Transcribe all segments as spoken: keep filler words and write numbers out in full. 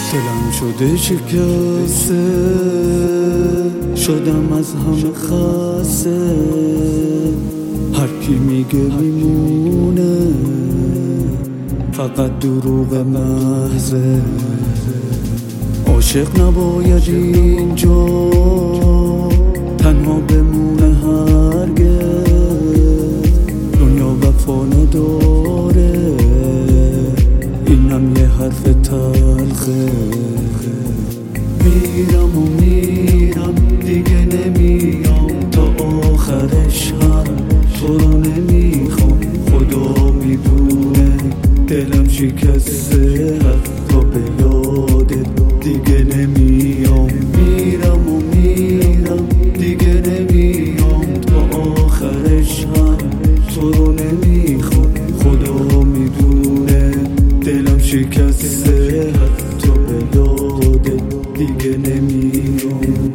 دلم شده شکسته، شدم از همه خسته. هر کی میگه میمونه، فقط دروغ محضه. عاشق نباید اینجا تنها بمونه هرگز. دنیا وفا نداره، اینم یه حرف تلخه. میرم و میرم دیگه نمیام، تا آخرش هم تو رو نمیخوام. خدا میدونه دلم شکسته، حتی به یادت دیگه نمیام. میرم و میرم دیگه نمیام، تا آخرش هم تو رو نمیخوام. خدا میدونه دلم شکسته، حتی به یادت دیگه نمیام.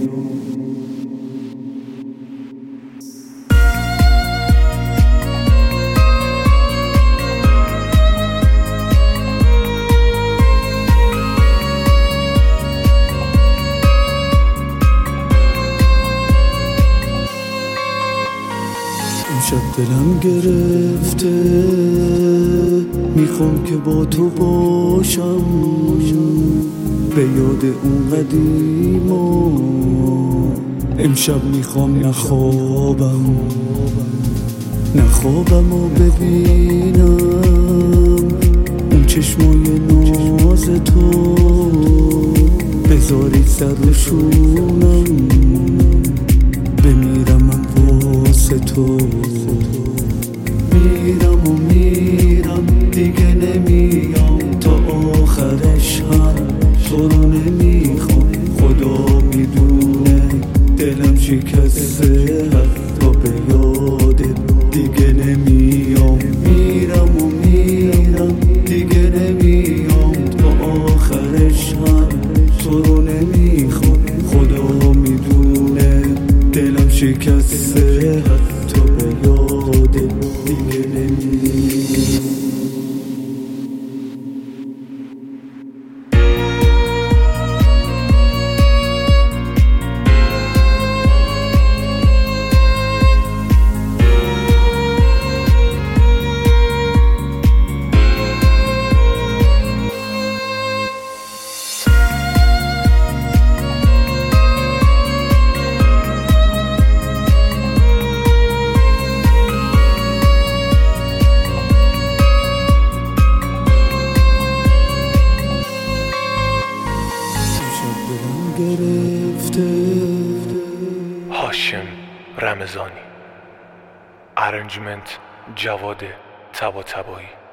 امشب دلم گرفته، میخوام که با تو باشم. به یاد اون قدیما امشب میخوام نخوابم، نخوابم و ببینم اون چشمای ناز تو. بذاری سر و شونم، بمیرم من واسه تو. میرم و میرم دیگه نمیام، تا آخرش هم تو رو نمیخوام. خدا میدونه دلم شکسته، حتی به یادت دیگه نمیام. میرم و میرم دیگه نمیام، تا آخرش هم تو رو نمیخوام. خدا میدونه دلم شکسته، حتی به یادت دیگه نمیام. هاشم رمضانی، ارنجمنت جواد طباطبایی.